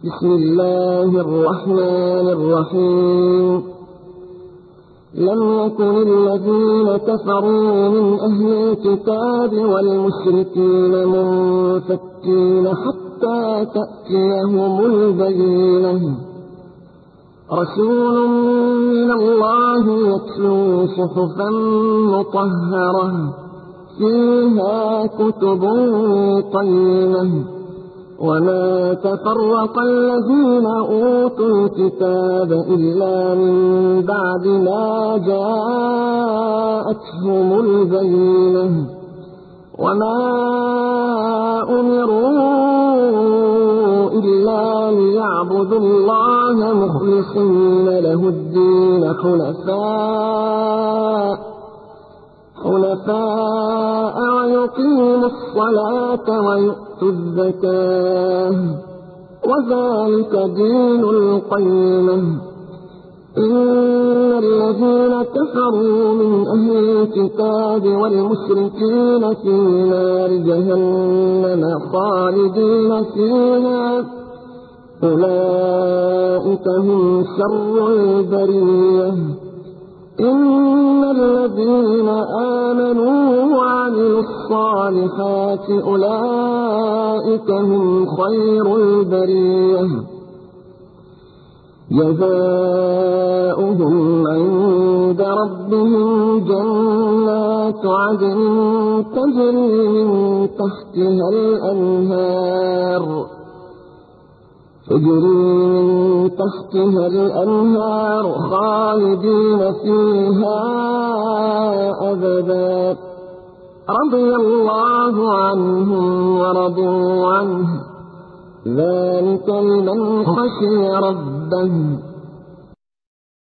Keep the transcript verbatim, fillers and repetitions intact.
بسم الله الرحمن الرحيم. لم يكن الذين كفروا من أهل الكتاب والمشركين منفكين حتى تأتيهم البينة، رسول من الله يتلو صحفا مطهرة فيها كتب قيمة. وما تفرق الذين أوتوا الكتاب إلا من بعد ما جاءتهم البينة، وما أمروا إلا ليعبدوا الله مخلصين له الدين حنفاء حنفاء ويقيموا الصلاة ويؤتوا الزكاة، وذلك دين القيمة. إن الذين كفروا من أهل الكتاب والمشركين في نار جهنم خالدين فيها، أولئك هم شر البرية. إن الذين آمنوا وعملوا الصالحات أولئك هم خير البرية، جزاؤهم عند ربهم جنات عدن تجري من تحتها الأنهار تجري من تحتها الأنهار خالدين فيها أبدا، رضي الله عنهم ورضوا عنه، ذلك لمن خشي ربه.